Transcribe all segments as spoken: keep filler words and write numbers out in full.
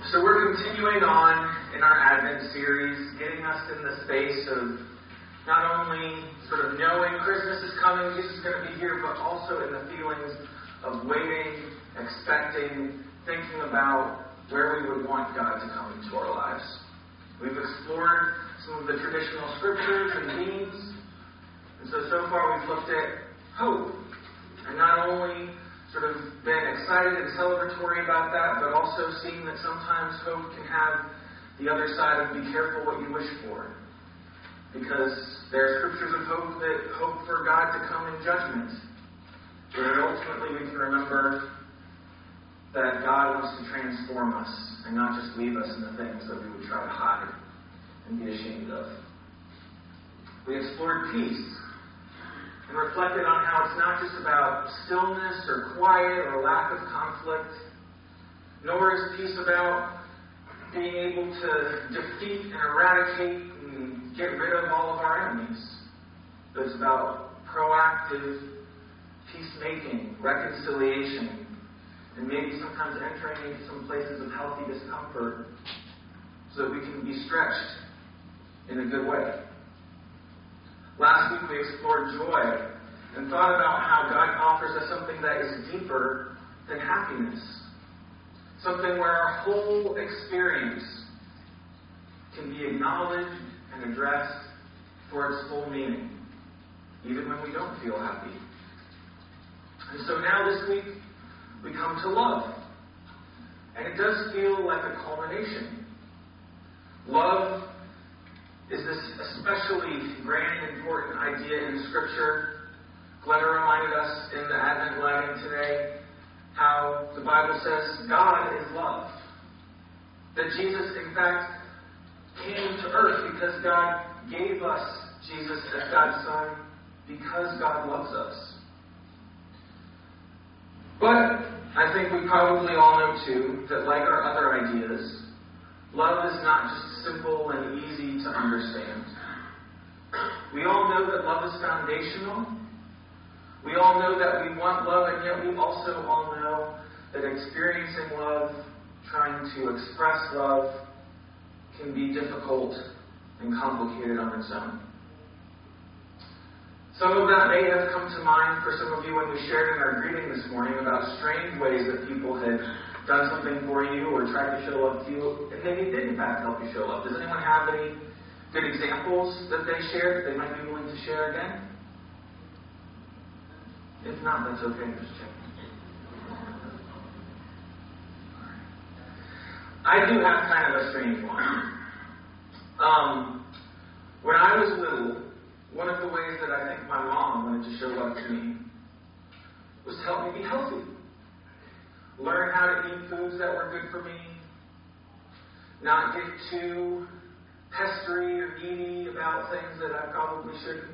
So we're continuing on in our Advent series, getting us in the space of not only sort of knowing Christmas is coming, Jesus is going to be here, but also in the feelings of waiting, expecting, thinking about where we would want God to come into our lives. We've explored some of the traditional scriptures and themes, and so, so far we've looked at hope, and not only sort of been excited and celebratory about that, but also seeing that sometimes hope can have the other side of be careful what you wish for. Because there are scriptures of hope that hope for God to come in judgment. But ultimately we can remember that God wants to transform us and not just leave us in the things that we would try to hide and be ashamed of. We explored peace and reflected on how it's not just about stillness or quiet or lack of conflict, nor is peace about being able to defeat and eradicate and get rid of all of our enemies. But it's about proactive peacemaking, reconciliation, and maybe sometimes entering into some places of healthy discomfort so that we can be stretched in a good way. Last week we explored joy and thought about how God offers us something that is deeper than happiness. Something where our whole experience can be acknowledged and addressed for its full meaning, even when we don't feel happy. And so now this week we come to love. And it does feel like a culmination. Love is this especially grand and important idea in Scripture. Glenna reminded us in the Advent lighting today how the Bible says God is love. That Jesus, in fact, came to earth because God gave us Jesus as God's Son because God loves us. But I think we probably all know, too, that like our other ideas, love is not just simple and easy to understand. We all know that love is foundational. We all know that we want love, and yet we also all know that experiencing love, trying to express love, can be difficult and complicated on its own. Some of that may have come to mind for some of you when we shared in our greeting this morning about strange ways that people had done something for you or tried to show love to you, and maybe it did in fact help you show love. Does anyone have any good examples that they shared that they might be willing to share again? If not, that's okay. Just check. I do have kind of a strange one. Um, when I was little, one of the ways that I think my mom wanted to show love to me was to help me be healthy. Learn how to eat foods that were good for me. Not get too pestery or needy about things that I probably shouldn't.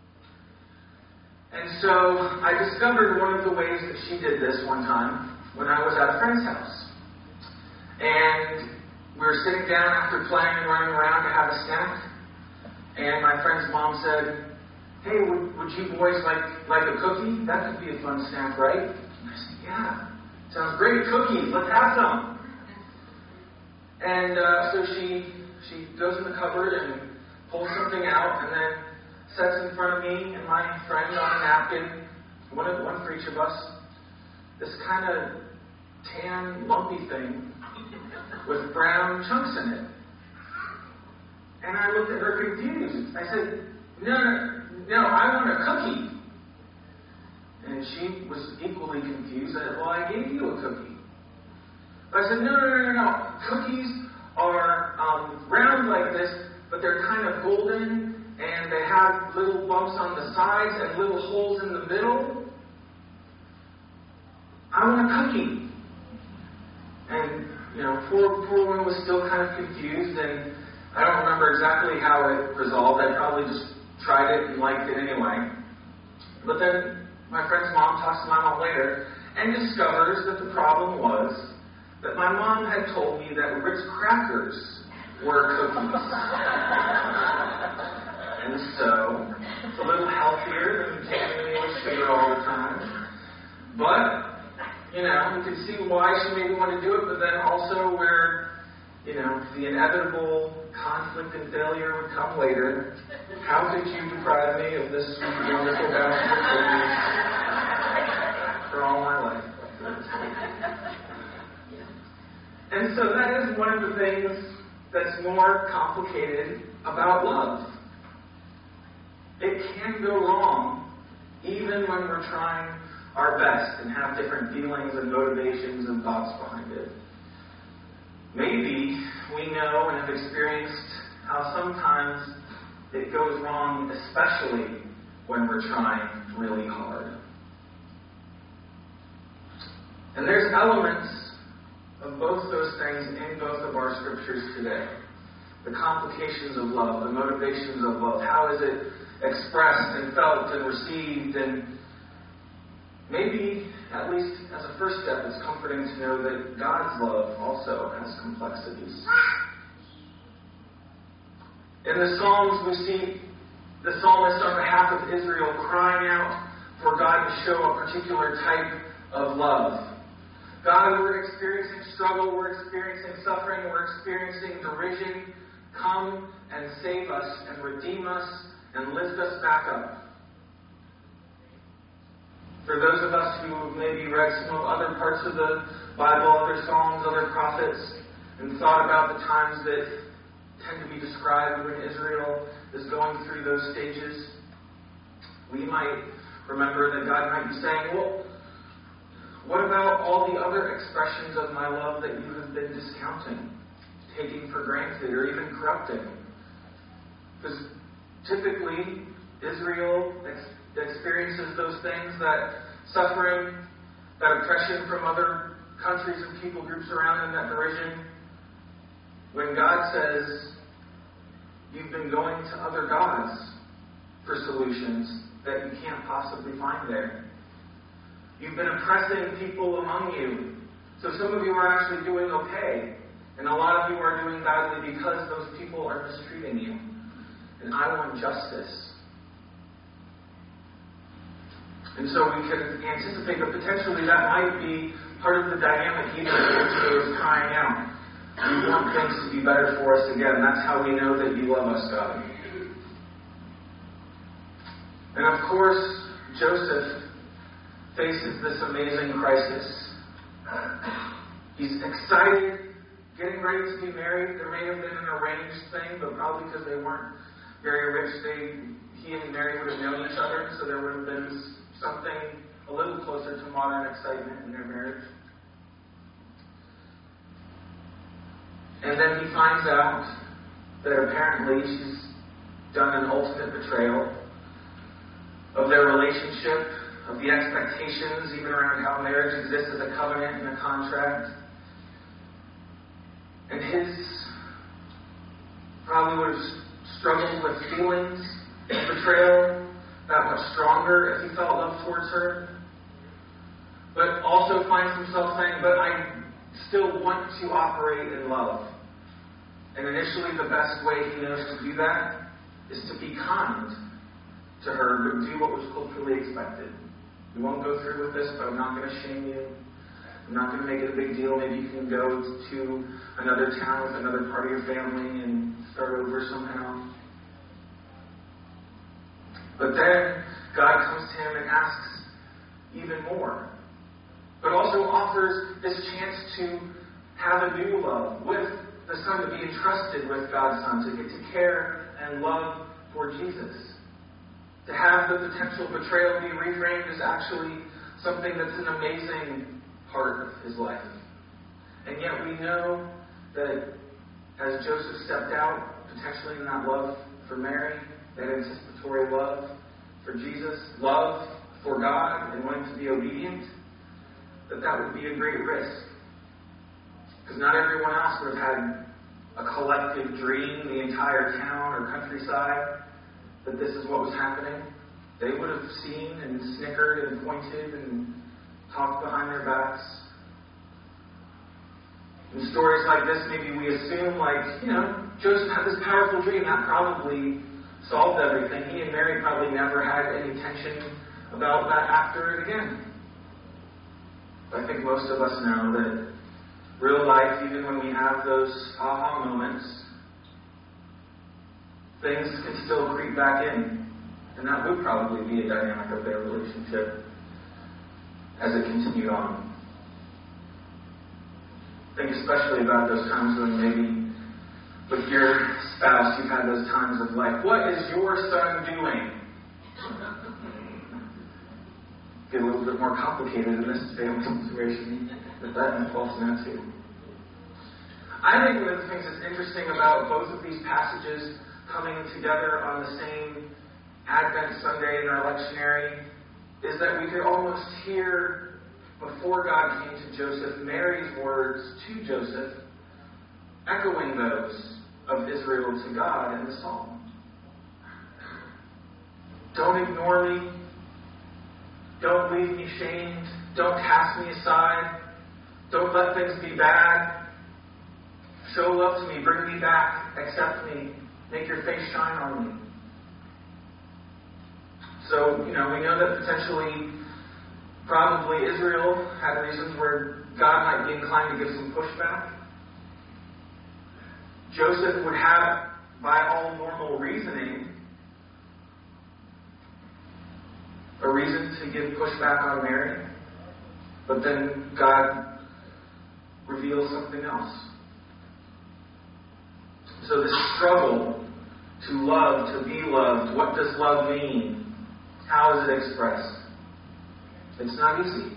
And so I discovered one of the ways that she did this one time when I was at a friend's house. And we were sitting down after playing and running around to have a snack. And my friend's mom said, "Hey, would, would you boys like, like a cookie? That could be a fun snack, right?" And I said, "Yeah. Sounds great, cookies. Let's have some." And uh, so she she goes in the cupboard and pulls something out, and then sets in front of me and my friend on a napkin, one of one for each of us, this kind of tan, lumpy thing with brown chunks in it. And I looked at her confused. I said, "No, no, no, I want a cookie." And she was equally confused. I said, "Well, I gave you a cookie." But I said, no, no, no, no, no. Cookies are um, round like this, but they're kind of golden, and they have little bumps on the sides and little holes in the middle. I want a cookie. And, you know, poor, poor woman was still kind of confused, and I don't remember exactly how it resolved. I probably just tried it and liked it anyway. But then my friend's mom talks to my mom later and discovers that the problem was that my mom had told me that Ritz crackers were cookies. And so it's a little healthier than taking me with sugar all the time. But, you know, you can see why she maybe wanted to do it, but then also where you know, the inevitable conflict and failure would come later. How could you deprive me of this sweet, wonderful bounty of goodness for all my life? And so that is one of the things that's more complicated about love. It can go wrong even when we're trying our best and have different feelings and motivations and thoughts behind it. Maybe we know and have experienced how sometimes it goes wrong, especially when we're trying really hard. And there's elements of both those things in both of our scriptures today. The complications of love, the motivations of love, how is it expressed and felt and received, and maybe, at least as a first step, it's comforting to know that God's love also has complexities. In the Psalms, we see the psalmist on behalf of Israel crying out for God to show a particular type of love. God, we're experiencing struggle, we're experiencing suffering, we're experiencing derision. Come and save us and redeem us and lift us back up. For those of us who have maybe read some of other parts of the Bible, other Psalms, other prophets, and thought about the times that tend to be described when Israel is going through those stages, we might remember that God might be saying, well, what about all the other expressions of my love that you have been discounting, taking for granted, or even corrupting? Because typically, Israel ex- experiences those things, that suffering, that oppression from other countries and people groups around them, that derision. When God says, you've been going to other gods for solutions that you can't possibly find there. You've been oppressing people among you. So some of you are actually doing okay, and a lot of you are doing badly because those people are mistreating you. And I want justice. And so we can anticipate that potentially that might be part of the dynamic even as Israel is crying out. We want things to be better for us again. That's how we know that you love us, God. And of course, Joseph faces this amazing crisis. He's excited, getting ready to be married. There may have been an arranged thing, but probably because they weren't very rich, they, he and Mary would have known each other, so there would have been something a little closer to modern excitement in their marriage. And then he finds out that apparently she's done an ultimate betrayal of their relationship, of the expectations, even around how marriage exists as a covenant and a contract. And his probably would have struggled with feelings of betrayal that much stronger if he felt love towards her. But also finds himself saying, but I still want to operate in love. And initially the best way he knows to do that is to be kind to her, but do what was culturally expected. We won't go through with this, but I'm not going to shame you. I'm not going to make it a big deal. Maybe you can go to another town with another part of your family and start over somehow. But then God comes to him and asks even more. But also offers this chance to have a new love with the Son, to be entrusted with God's Son, to get to care and love for Jesus. To have the potential betrayal be reframed as actually something that's an amazing part of his life. And yet we know that as Joseph stepped out, potentially in that love for Mary, that anticipatory love for Jesus, love for God and wanting to be obedient, that that would be a great risk. Because not everyone else would have had a collective dream, the entire town or countryside, that this is what was happening. They would have seen and snickered and pointed and talked behind their backs. In stories like this, maybe we assume, like, you know, Joseph had this powerful dream. That probably solved everything. He and Mary probably never had any tension about that after it again. But I think most of us know that real life, even when we have those aha moments, things can still creep back in. And that would probably be a dynamic of their relationship as it continued on. Think especially about those times when maybe with your spouse you've had those times of like, what is your son doing? Get a little bit more complicated in this family situation with that impulse now too. I think one of the things that's interesting about both of these passages coming together on the same Advent Sunday in our lectionary is that we could almost hear, before God came to Joseph, Mary's words to Joseph, echoing those of Israel to God in the psalm. Don't ignore me. Don't leave me shamed. Don't cast me aside. Don't let things be bad. Show love to me. Bring me back. Accept me. Make your face shine on me. So, you know, we know that potentially, probably Israel had reasons where God might be inclined to give some pushback. Joseph would have, by all normal reasoning, a reason to give pushback on Mary. But then God reveals something else. So this struggle to love, to be loved, what does love mean? How is it expressed? It's not easy.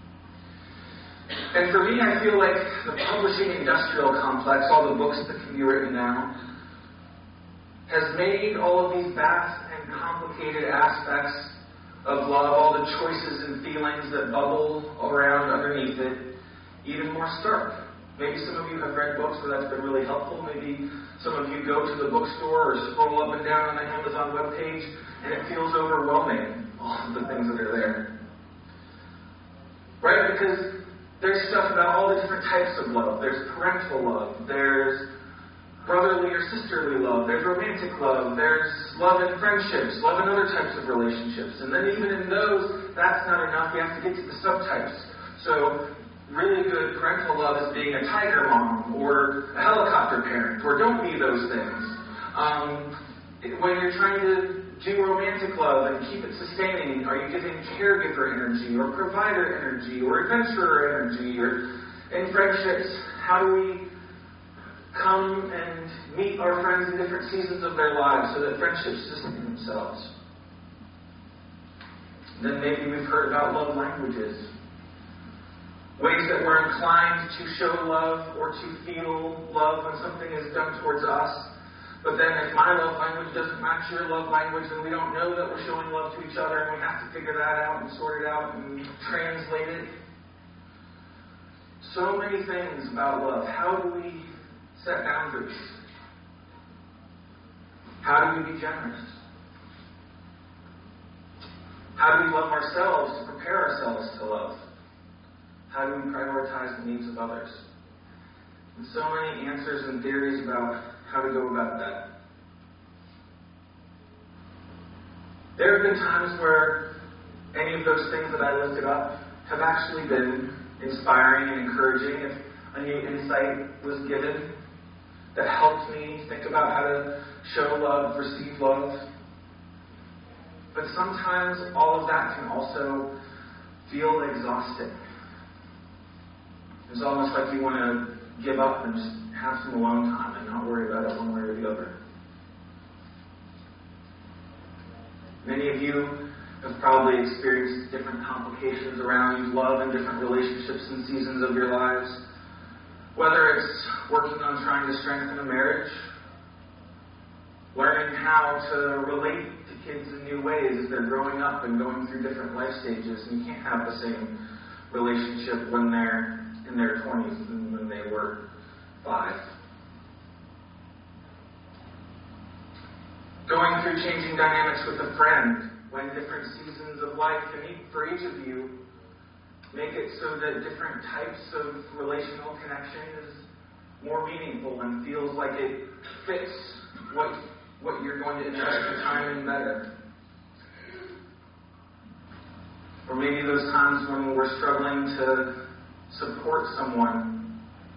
And for me, I feel like the publishing industrial complex, all the books that can be written now, has made all of these vast and complicated aspects of love, all the choices and feelings that bubble around underneath it, even more stark. Maybe some of you have read books where that's been really helpful. Maybe some of you go to the bookstore or scroll up and down on the Amazon webpage and it feels overwhelming, all of the things that are there. Right? Because there's stuff about all the different types of love. There's parental love. There's brotherly or sisterly love. There's romantic love. There's love in friendships, love in other types of relationships. And then even in those, that's not enough. We have to get to the subtypes. So really good parental love is being a tiger mom or a helicopter parent, or don't be those things. Um, when you're trying to do romantic love and keep it sustaining, are you giving caregiver energy or provider energy or adventurer energy? Or in friendships, how do we come and meet our friends in different seasons of their lives so that friendships sustain themselves? Then maybe we've heard about love languages. Ways that we're inclined to show love or to feel love when something is done towards us. But then if my love language doesn't match your love language, then we don't know that we're showing love to each other, and we have to figure that out and sort it out and translate it. So many things about love. How do we set boundaries? How do we be generous? How do we love ourselves to prepare ourselves to love? How do we prioritize the needs of others? And so many answers and theories about how to go about that. There have been times where any of those things that I listed up have actually been inspiring and encouraging. If a new insight was given that helped me think about how to show love, receive love. But sometimes all of that can also feel exhausting. It's almost like you want to give up and just have some alone time and not worry about it one way or the other. Many of you have probably experienced different complications around love in different relationships and seasons of your lives. Whether it's working on trying to strengthen a marriage, learning how to relate to kids in new ways as they're growing up and going through different life stages, and you can't have the same relationship when they're in their twenties than when they were five. Going through changing dynamics with a friend when different seasons of life can, for each of you, make it so that different types of relational connection is more meaningful and feels like it fits what what you're going to invest your time in better. Or maybe those times when we're struggling to support someone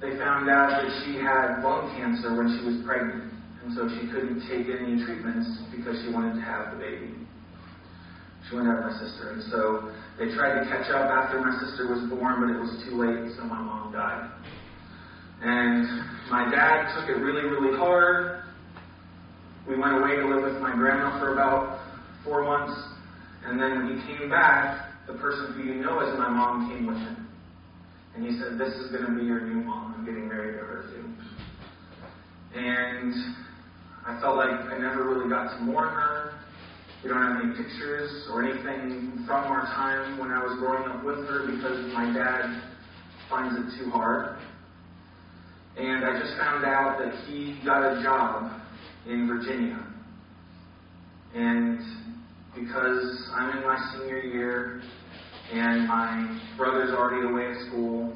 they found out that she had lung cancer when she was pregnant, and so she couldn't take any treatments because she wanted to have the baby. She wanted to have my sister, and so they tried to catch up after my sister was born, but it was too late, so my mom died. And my dad took it really, really hard. We went away to live with my grandma for about four months, and then when he came back, the person who you know as my mom came with him. And he said, "This is going to be your new mom. I'm getting married to her too." And I felt like I never really got to mourn her. We don't have any pictures or anything from our time when I was growing up with her because my dad finds it too hard. And I just found out that he got a job in Virginia. And because I'm in my senior year and my brother's already away at school,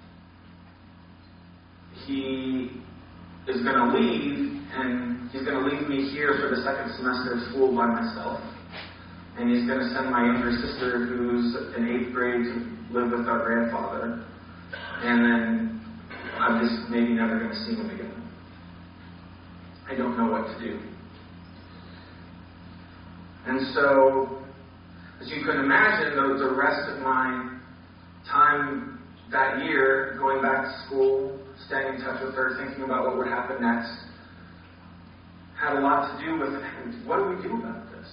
he is going to leave, and he's going to leave me here for the second semester of school by myself. And he's going to send my younger sister, who's in eighth grade, to live with our grandfather. And then I'm just maybe never going to see him again. I don't know what to do. And so, as you can imagine, the, the rest of my time that year, going back to school, staying in touch with her, thinking about what would happen next, had a lot to do with what do we do about this?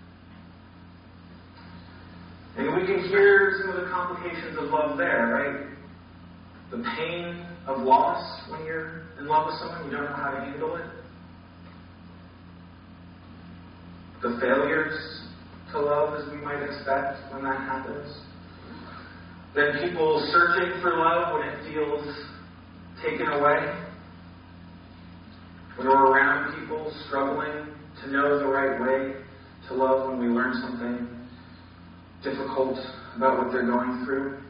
And we can hear some of the complications of love there, right? The pain of loss when you're in love with someone, you don't know how to handle it. The failures to love, as we might expect when that happens. Then people searching for love when it feels taken away. When we're around people struggling to know the right way to love when we learn something difficult about what they're going through.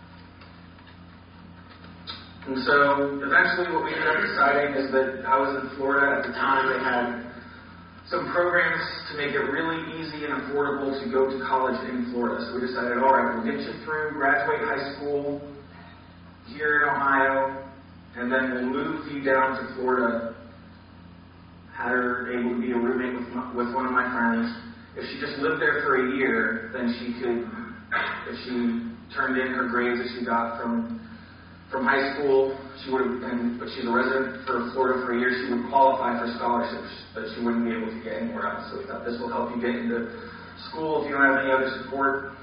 And so eventually what we ended up deciding is that I was in Florida at the time. They had some programs to make it really easy and affordable to go to college in Florida. So we decided, all right, we'll get you through, graduate high school here in Ohio, and then we'll move you down to Florida. Had her able to be a roommate with, my, with one of my friends. If she just lived there for a year, then she could, if she turned in her grades that she got from from high school, she would have been, but she's a resident for Florida for a year, she would qualify for scholarships that she wouldn't be able to get anywhere else. So we thought this will help you get into school if you don't have any other support.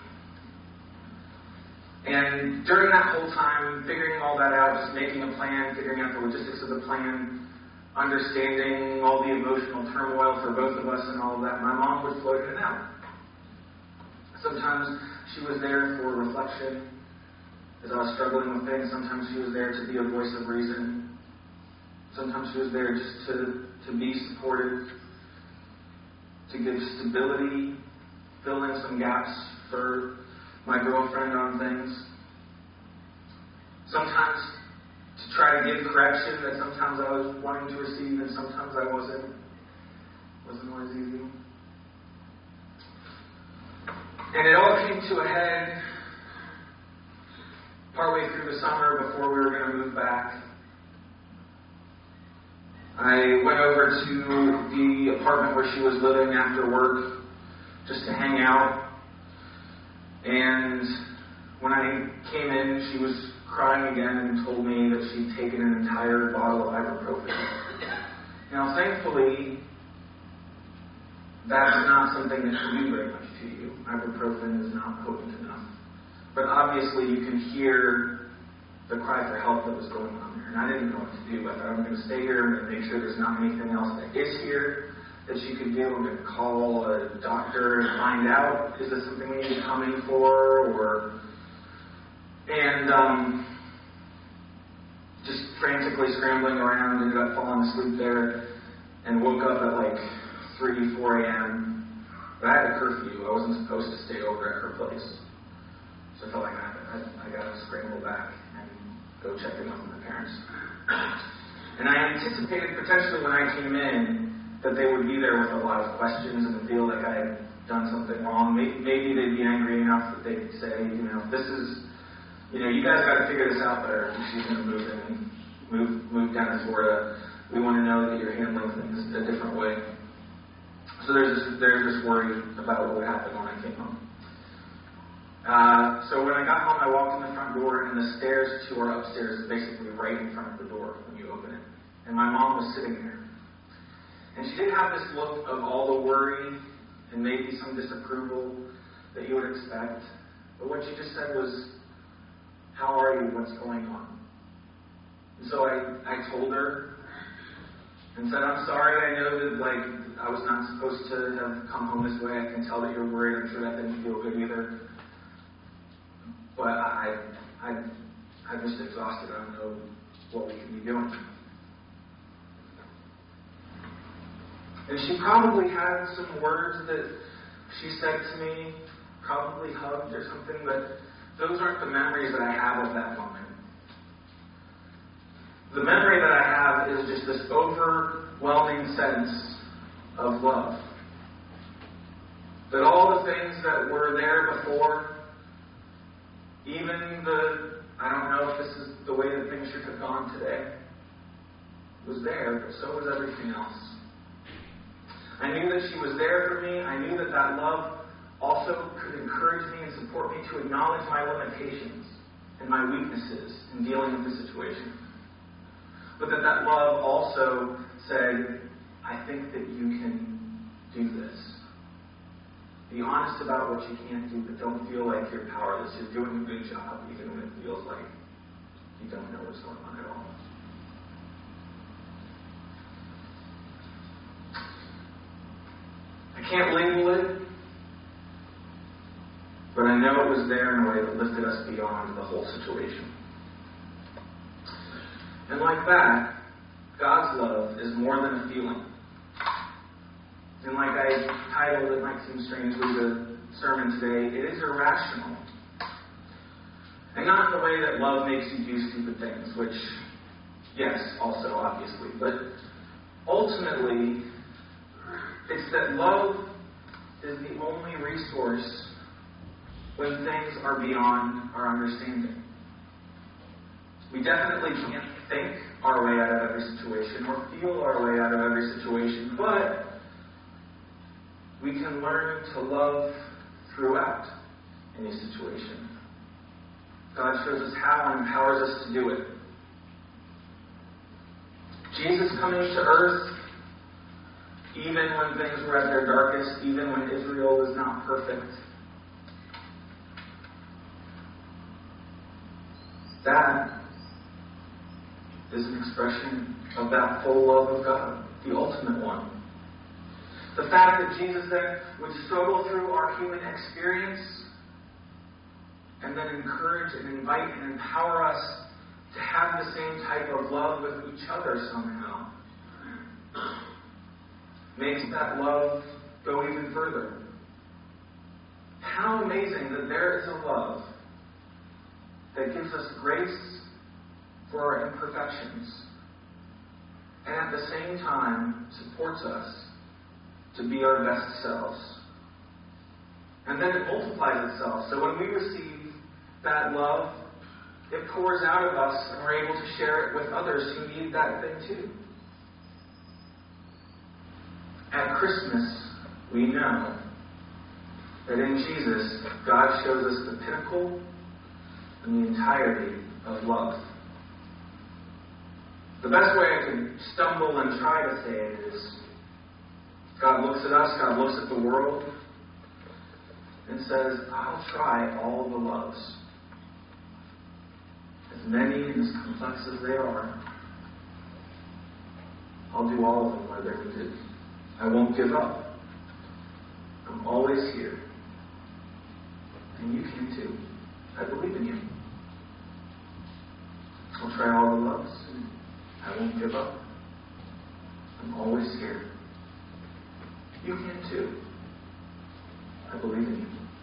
And during that whole time, figuring all that out, just making a plan, figuring out the logistics of the plan, understanding all the emotional turmoil for both of us and all of that, my mom would float in and out. Sometimes she was there for reflection as I was struggling with things. Sometimes she was there to be a voice of reason. Sometimes she was there just to, to be supportive, to give stability, fill in some gaps for my girlfriend on things. Sometimes to try to give correction that sometimes I was wanting to receive and sometimes I wasn't. Wasn't always easy. And it all came to a head partway through the summer before we were going to move back. I went over to the apartment where she was living after work just to hang out. And when I came in, she was crying again and told me that she'd taken an entire bottle of ibuprofen. Now, thankfully, that's not something that can do very much to you. Ibuprofen is not potent enough. But obviously you can hear the cry for help that was going on there. And I didn't know what to do. I thought, I'm going to stay here and make sure there's not anything else that is here that she could do. I'm going to call a doctor and find out, is this something we need to come in for? Or, and um, just frantically scrambling around, ended up falling asleep there and woke up at like three, four a.m. But I had a curfew. I wasn't supposed to stay over at her place. So I felt like I, I, I got to scramble back and go check in with my parents. And I anticipated potentially when I came in that they would be there with a lot of questions and feel like I had done something wrong. Maybe, maybe they'd be angry enough that they'd say, you know, this is, you know, you guys got to figure this out better if she's going to move in move, move down to Florida. We want to know that you're handling things a different way. So there's this, there's this worry about what would happen when I came home. Uh, so when I got home, I walked in the front door, and the stairs to our upstairs is basically right in front of the door when you open it. And my mom was sitting there. And she didn't have this look of all the worry and maybe some disapproval that you would expect. But what she just said was, "How are you? What's going on?" And so I, I told her and said, "I'm sorry. I know that like I was not supposed to have come home this way. I can tell that you're worried. I'm sure that didn't feel good either. But I, I, I'm just exhausted. I don't know what we can be doing." And she probably had some words that she said to me, probably hugged or something, but those aren't the memories that I have of that moment. The memory that I have is just this overwhelming sense of love. That all the things that were there before, even the, I don't know if this is the way that things should have gone today, was there, but so was everything else. I knew that she was there for me. I knew that that love also could encourage me and support me to acknowledge my limitations and my weaknesses in dealing with the situation. But that that love also said, "I think that you can do this. Be honest about what you can't do, but don't feel like you're powerless. You're doing a good job, even when it feels like you don't know what's going on at all." I can't label it, but I know it was there in a way that lifted us beyond the whole situation. And like that, God's love is more than a feeling. And like I titled, it might seem strangely, the sermon today, it is irrational. And not in the way that love makes you do stupid things, which, yes, also obviously, but ultimately, it's that love is the only resource when things are beyond our understanding. We definitely can't think our way out of every situation or feel our way out of every situation, but we can learn to love throughout any situation. God shows us how and empowers us to do it. Jesus coming to earth, even when things were at their darkest, even when Israel was not perfect. That is an expression of that full love of God, the ultimate one. The fact that Jesus then would struggle through our human experience and then encourage and invite and empower us to have the same type of love with each other somehow makes that love go even further. How amazing that there is a love that gives us grace for our imperfections and at the same time supports us to be our best selves. And then it multiplies itself. So when we receive that love, it pours out of us and we're able to share it with others who need that thing too. At Christmas, we know that in Jesus, God shows us the pinnacle and the entirety of love. The best way I could stumble and try to say it is, God looks at us, God looks at the world, and says, I'll try all the loves. As many and as complex as they are, I'll do all of them where they're needed. I won't give up. I'm always here. And you can too. I believe in you. I'll try all the loves. I won't give up. I'm always here. You can too. I believe in you.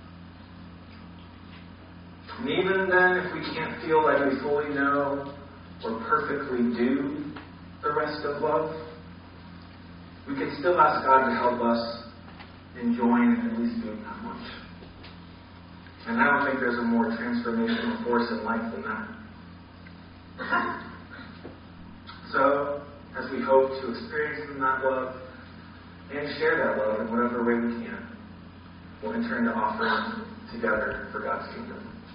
And even then, if we can't feel like we fully know or perfectly do the rest of love, we can still ask God to help us in join at least doing that much. And I don't think there's a more transformational force in life than that. we hope to experience in that love and share that love in whatever way we can. We'll enter into offering together for God's kingdom.